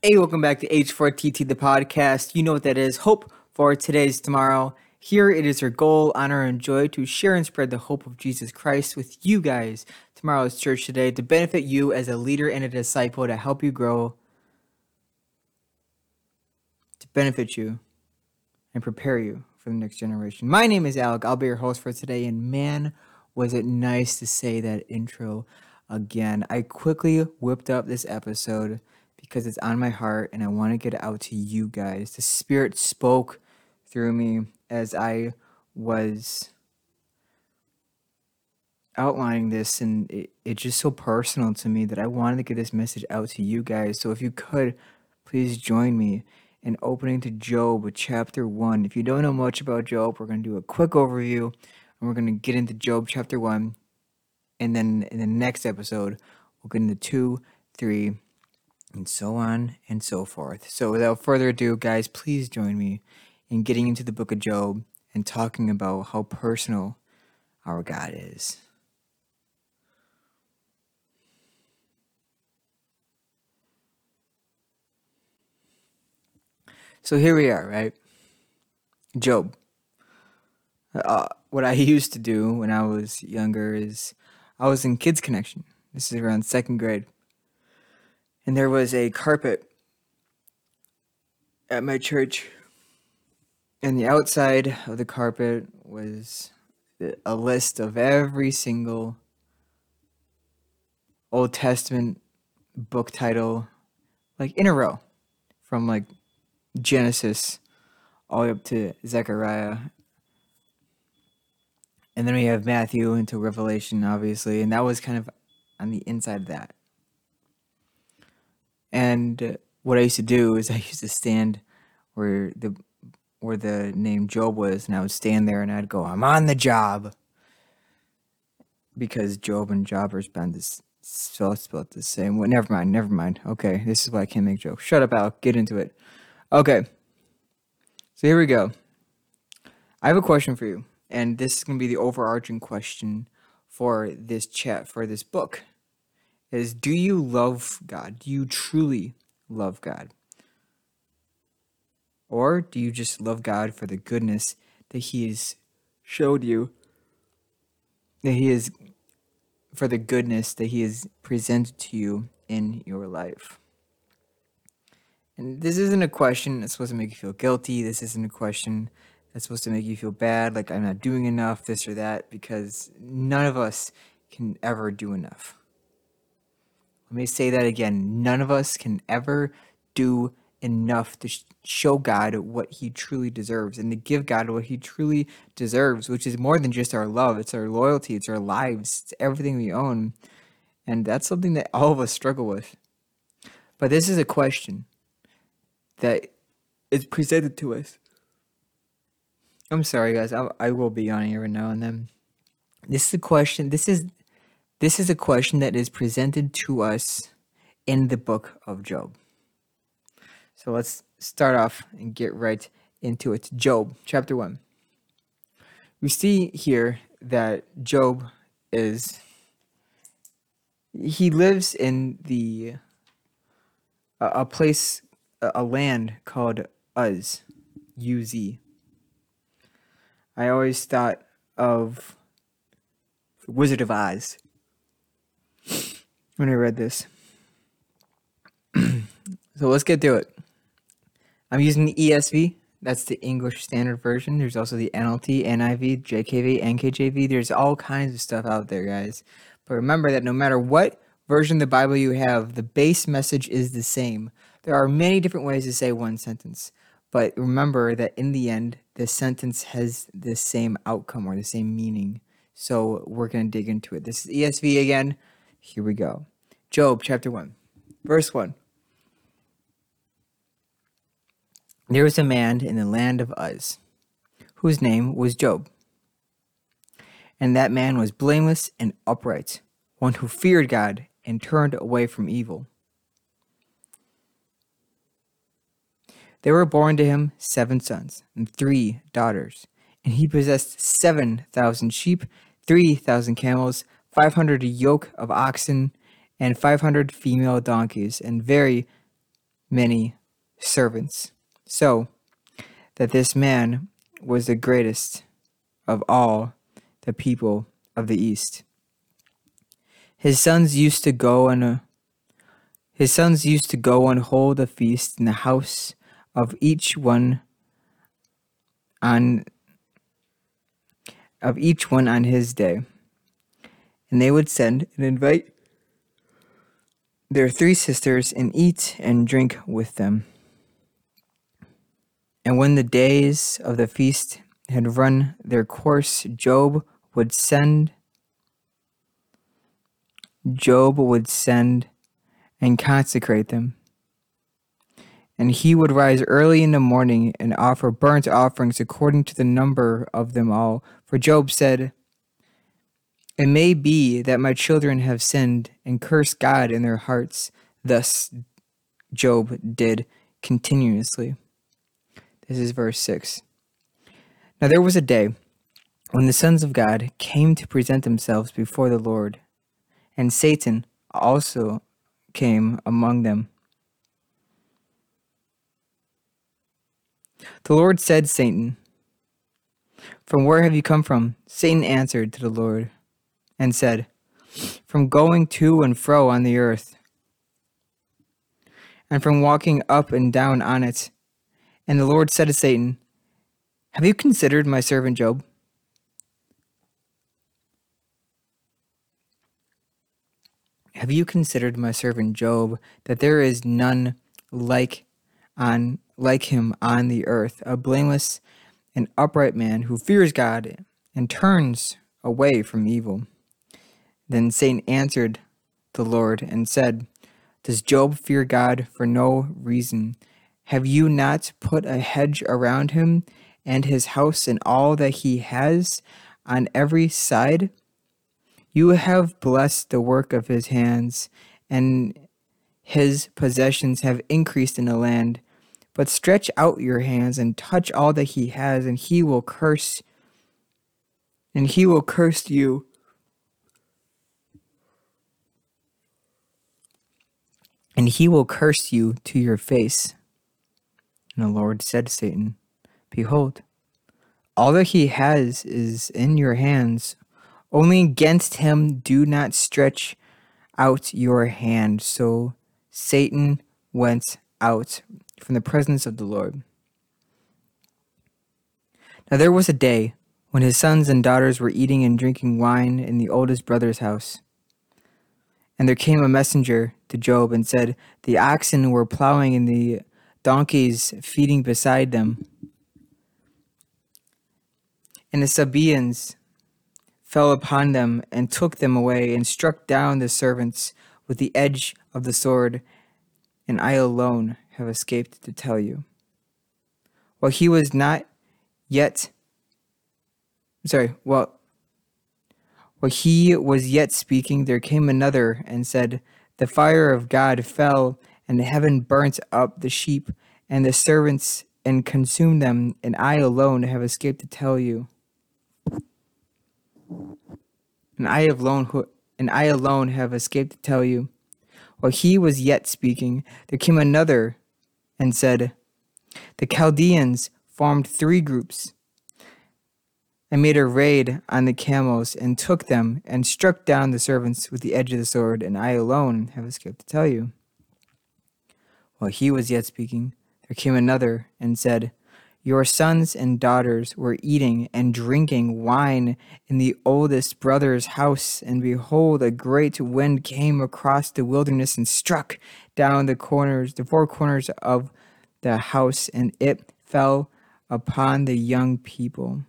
Hey, welcome back to H4TT, the podcast. You know what that is. Hope for today's tomorrow. Here it is our goal, honor, and joy to share and spread the hope of Jesus Christ with you guys. Tomorrow's church today to benefit you as a leader and a disciple, to help you grow, to benefit you, and prepare you for the next generation. My name is Alec. I'll be your host for today, and man, was it nice to say that intro again. I quickly whipped up this episode because it's on my heart and I want to get it out to you guys. The Spirit spoke through me as I was outlining this, and it's just so personal to me that I wanted to get this message out to you guys. So if you could, please join me in opening to Job chapter 1. If you don't know much about Job, we're going to do a quick overview and we're going to get into Job chapter 1. And then in the next episode, we'll get into 2, 3, and so on and so forth. So without further ado, guys, please join me in getting into the book of Job and talking about how personal our God is. So here we are, right? Job. What I used to do when I was younger is I was in Kids Connection. This is around second grade. And there was a carpet at my church. And the outside of the carpet was a list of every single Old Testament book title, like in a row, from like Genesis all the way up to Zechariah. And then we have Matthew into Revelation, obviously, and that was kind of on the inside of that. And what I used to do is I used to stand where the name Job was, and I would stand there and I'd go, "I'm on the job," because Job and job are spelled the same. Well, never mind. Okay, this is why I can't make jokes. Shut up, Al. Get into it. Okay, so here we go. I have a question for you, and this is going to be the overarching question for this chat, for this book, is do you love God? Do you truly love God? Or do you just love God for the goodness that He has showed you, that He is, for the goodness that He has presented to you in your life? And this isn't a question that's supposed to make you feel guilty. This isn't a question that's supposed to make you feel bad, like I'm not doing enough, this or that, because none of us can ever do enough. Let me say that again. None of us can ever do enough to show God what He truly deserves and to give God what He truly deserves, which is more than just our love. It's our loyalty. It's our lives. It's everything we own. And that's something that all of us struggle with. But this is a question that is presented to us. I'm sorry, guys. I will be on here every now and then. This is a question. This is a question that is presented to us in the book of Job. So let's start off and get right into it. Job, chapter 1. We see here that Job he lives in a place, a land called Uz, U-Z. I always thought of Wizard of Oz when I read this. So let's get to it. I'm using the ESV. That's the English Standard Version. There's also the NLT, NIV, JKV, NKJV. There's all kinds of stuff out there, guys. But remember that no matter what version of the Bible you have, the base message is the same. There are many different ways to say one sentence. But remember that in the end, the sentence has the same outcome or the same meaning. So we're going to dig into it. This is ESV again. Here we go. Job chapter 1, verse 1. There was a man in the land of Uz, whose name was Job. And that man was blameless and upright, one who feared God and turned away from evil. There were born to him 7 sons and 3 daughters, and he possessed 7,000 sheep, 3,000 camels, 500 yoke of oxen, and 500 female donkeys, and very many servants, so that this man was the greatest of all the people of the East. His sons used to go and hold a feast in the house of each one on his day, and they would send and invite their 3 sisters and eat and drink with them. And when the days of the feast had run their course, Job would send and consecrate them. And he would rise early in the morning and offer burnt offerings according to the number of them all. For Job said, "It may be that my children have sinned and cursed God in their hearts." Thus Job did continuously. This is verse 6. Now there was a day when the sons of God came to present themselves before the Lord, and Satan also came among them. The Lord said, "Satan, from where have you come from?" Satan answered to the Lord and said, "From going to and fro on the earth, and from walking up and down on it." And the Lord said to Satan, "Have you considered my servant Job? Have you considered my servant Job, that there is none like him on the earth, a blameless and upright man who fears God and turns away from evil?" Then Satan answered the Lord and said, "Does Job fear God for no reason? Have you not put a hedge around him and his house and all that he has on every side? You have blessed the work of his hands, and his possessions have increased in the land. But stretch out your hands and touch all that he has, and he will curse you. And he will curse you to your face." And the Lord said to Satan, "Behold, all that he has is in your hands. Only against him do not stretch out your hand." So Satan went out from the presence of the Lord. Now there was a day when his sons and daughters were eating and drinking wine in the oldest brother's house. And there came a messenger to Job and said, "The oxen were plowing and the donkeys feeding beside them. And the Sabaeans fell upon them and took them away and struck down the servants with the edge of the sword. And I alone have escaped to tell you." While he was not yet, while he was yet speaking, there came another and said, "The fire of God fell, and heaven burnt up the sheep and the servants and consumed them, and I alone have escaped to tell you. And I alone have escaped to tell you." While he was yet speaking, there came another and said, "The Chaldeans formed 3 groups and made a raid on the camels and took them and struck down the servants with the edge of the sword, and I alone have escaped to tell you." While he was yet speaking, there came another and said, "Your sons and daughters were eating and drinking wine in the oldest brother's house, and behold, a great wind came across the wilderness and struck down the 4 corners of the house, and it fell upon the young people,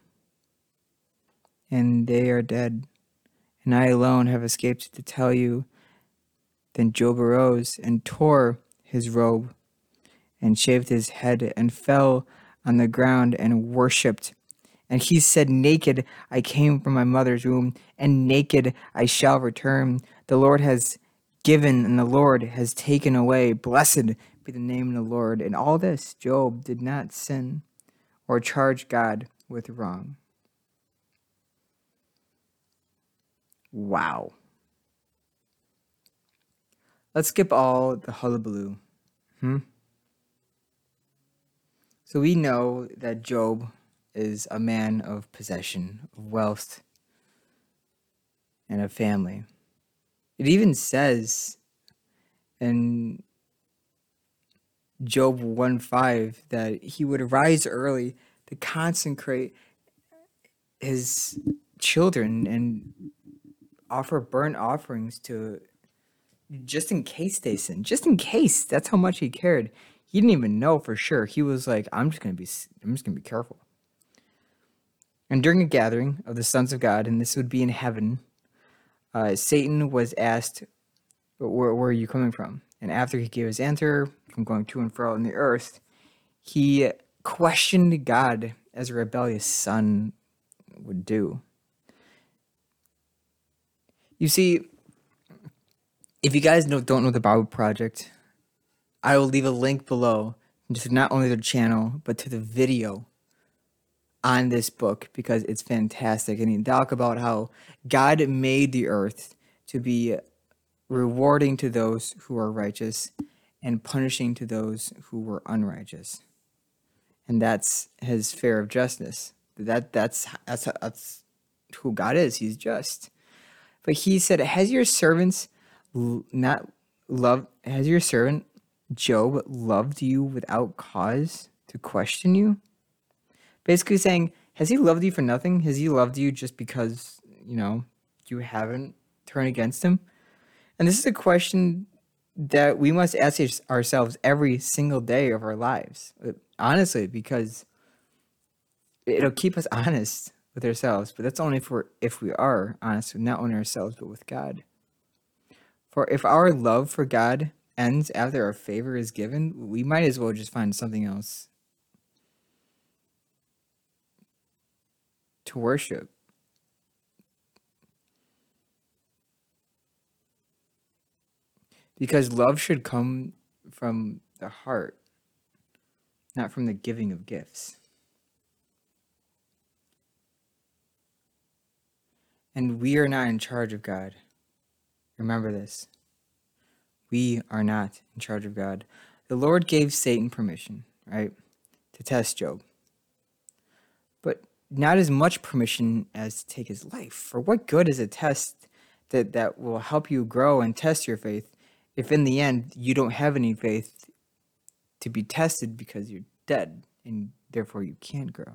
and they are dead. And I alone have escaped to tell you." Then Job arose and tore his robe and shaved his head and fell on the ground and worshipped. And he said, "Naked I came from my mother's womb, and naked I shall return. The Lord has given, and the Lord has taken away. Blessed be the name of the Lord." In all this, Job did not sin or charge God with wrong. Wow. Let's skip all the hullabaloo. So we know that Job is a man of possession, of wealth, and of family. It even says in Job 1:5 that he would rise early to consecrate his children and offer burnt offerings to, just in case they sin. Just in case. That's how much he cared. He didn't even know for sure. He was like, I'm just gonna be careful. And during a gathering of the sons of God, and this would be in heaven, Satan was asked, where are you coming from? And after he gave his answer, from going to and fro on the earth, he questioned God as a rebellious son would do. You see, if you guys don't know the Bible Project, I will leave a link below to not only their channel, but to the video on this book, because it's fantastic. And he talk about how God made the earth to be rewarding to those who are righteous and punishing to those who were unrighteous. And that's his fair of justice. That's who God is. He's just. But he said, has your servant Job loved you without cause to question you? Basically saying, has he loved you for nothing? Has he loved you just because, you haven't turned against him? And this is a question that we must ask ourselves every single day of our lives. Honestly, because it'll keep us honest with ourselves. But that's only if we are honest with not only ourselves, but with God. For if our love for God ends after our favor is given, we might as well just find something else to worship. Because love should come from the heart, not from the giving of gifts. And we are not in charge of God. Remember this. We are not in charge of God. The Lord gave Satan permission, right, to test Job. But not as much permission as to take his life. For what good is a test that will help you grow and test your faith if in the end you don't have any faith to be tested because you're dead and therefore you can't grow?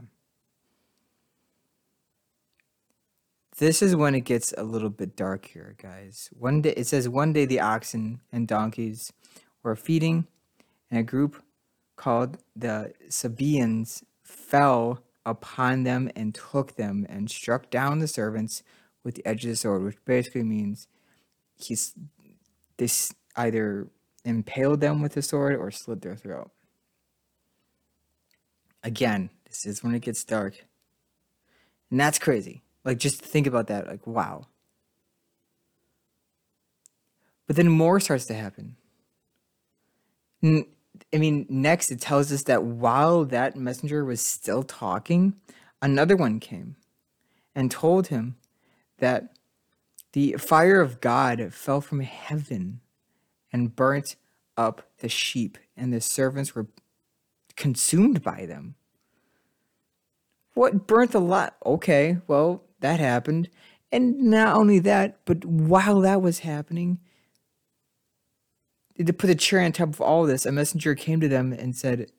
This is when it gets a little bit dark here, guys. It says one day the oxen and donkeys were feeding, and a group called the Sabaeans fell upon them and took them and struck down the servants with the edge of the sword, which basically means this either impaled them with the sword or slit their throat. Again, this is when it gets dark. And that's crazy. Like, just think about that. Like, wow. But then more starts to happen. Next it tells us that while that messenger was still talking, another one came and told him that the fire of God fell from heaven and burnt up the sheep, and the servants were consumed by them. What, burnt a lot? Okay, well, that happened. And not only that, but while that was happening, to put a cherry on top of all this, a messenger came to them and said,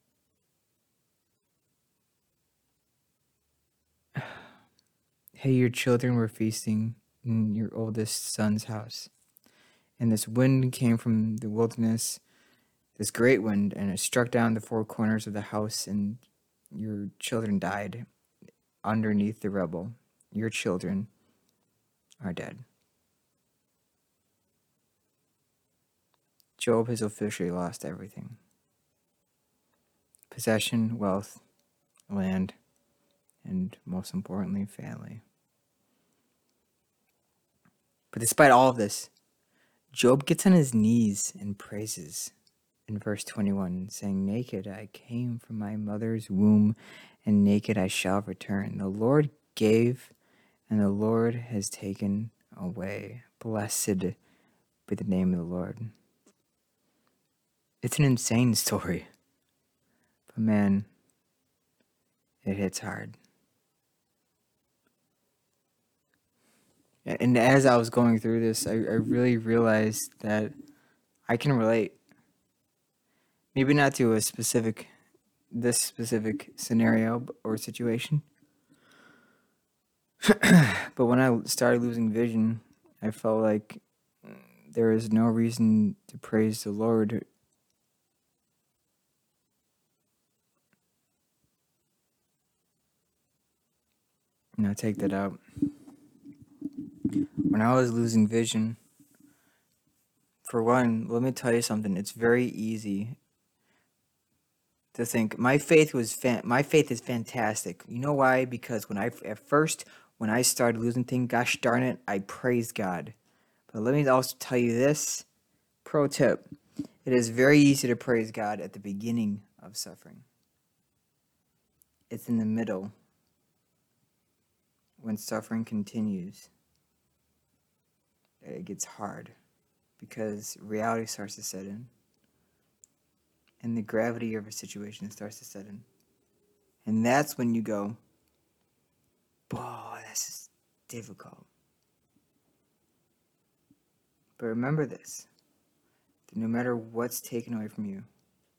hey, your children were feasting in your oldest son's house. And this wind came from the wilderness, this great wind, and it struck down the four corners of the house, and your children died underneath the rubble. Your children are dead. Job has officially lost everything: possession, wealth, land, and most importantly, family. But despite all of this, Job gets on his knees and praises in verse 21, saying, naked I came from my mother's womb, and naked I shall return. The Lord gave, and the Lord has taken away. Blessed be the name of the Lord. It's an insane story. But man, it hits hard. And as I was going through this, I really realized that I can relate. Maybe not to this specific scenario or situation, but when I started losing vision, I felt like there is no reason to praise the Lord. Take that out. When I was losing vision, for one, let me tell you something. It's very easy to think my faith is fantastic. You know why? Because when I started losing things, gosh darn it, I praised God. But let me also tell you this pro tip: it is very easy to praise God at the beginning of suffering. It's in the middle, when suffering continues, that it gets hard, because reality starts to set in, and the gravity of a situation starts to set in. And that's when you go, "Boy, this is difficult." But remember this, that no matter what's taken away from you,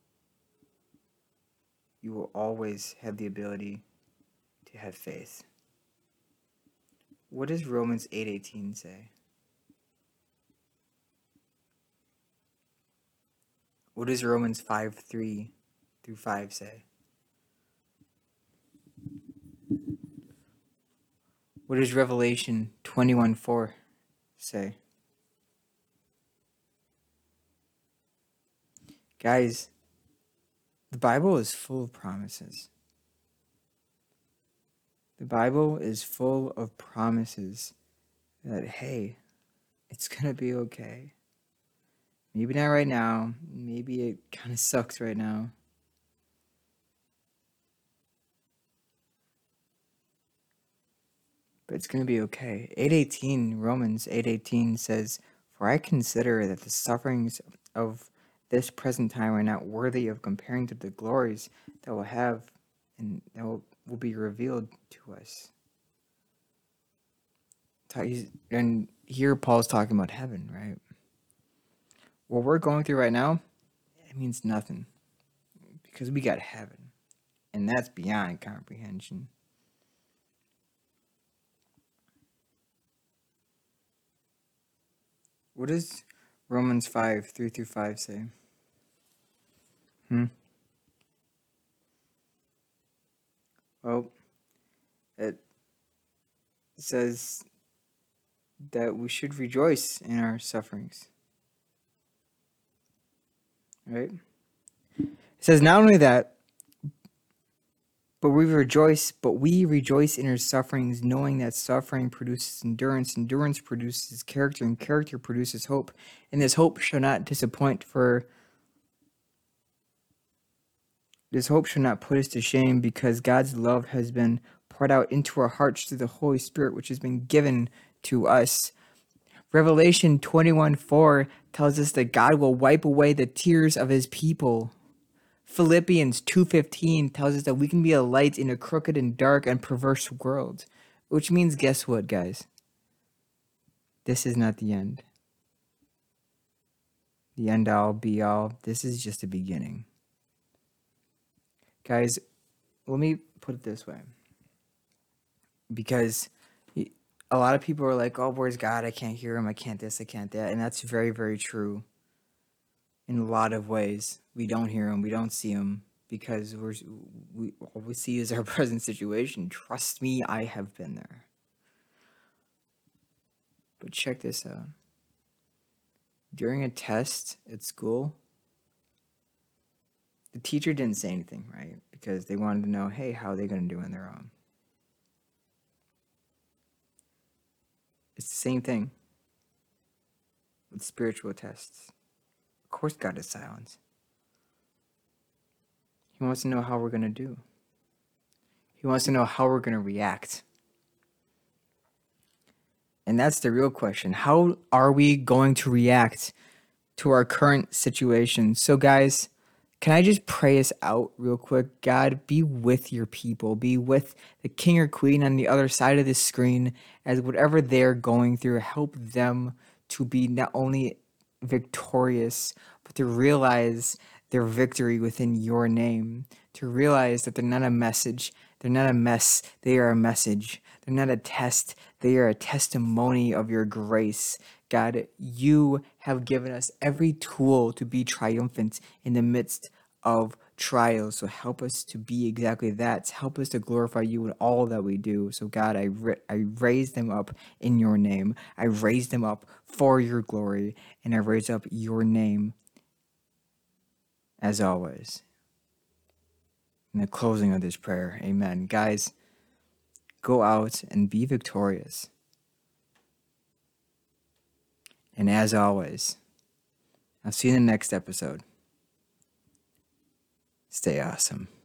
you will always have the ability to have faith. What does Romans 8:18 say? What does Romans 5:3 through 5 say? What does Revelation 21:4 say? Guys, the Bible is full of promises. The Bible is full of promises that, hey, it's going to be okay. Maybe not right now. Maybe it kind of sucks right now. But it's going to be okay. Romans 8:18 says, "For I consider that the sufferings of this present time are not worthy of comparing to the glories that will have and that will be revealed to us." And here Paul's talking about heaven, right? What we're going through right now, it means nothing, because we got heaven, and that's beyond comprehension. What does Romans 5:3 through 5 say? Well, it says that we should rejoice in our sufferings. Right? It says not only that, but we rejoice in our sufferings, knowing that suffering produces endurance, endurance produces character, and character produces hope. And this hope shall not disappoint, for this hope shall not put us to shame, because God's love has been poured out into our hearts through the Holy Spirit, which has been given to us. Revelation 21:4 tells us that God will wipe away the tears of his people. Philippians 2:15 tells us that we can be a light in a crooked and dark and perverse world. Which means, guess what, guys? This is not the end. The end all be all. This is just the beginning. Guys, let me put it this way. Because a lot of people are like, "Oh, where's God? I can't hear him. I can't this, I can't that." And that's very, very true. In a lot of ways, we don't hear him, we don't see him, because all we see is our present situation. Trust me, I have been there. But check this out. During a test at school, the teacher didn't say anything, right? Because they wanted to know, hey, how are they going to do on their own? It's the same thing with spiritual tests. Of course, God is silent. He wants to know how we're going to do. He wants to know how we're going to react. And that's the real question. How are we going to react to our current situation? So, guys, Can I just pray us out real quick? God, be with your people. Be with the king or queen on the other side of the screen as whatever they're going through, help them to be not only victorious, but to realize their victory within your name, to realize that they're not a message, they're not a mess, they are a message. They're not a test, they are a testimony of your grace. God, you have given us every tool to be triumphant in the midst of trials. So help us to be exactly that. Help us to glorify you in all that we do. So God, I raise them up in your name. I raise them up for your glory, and I raise up your name as always. In the closing of this prayer, amen. Guys, go out and be victorious. And as always, I'll see you in the next episode. Stay awesome.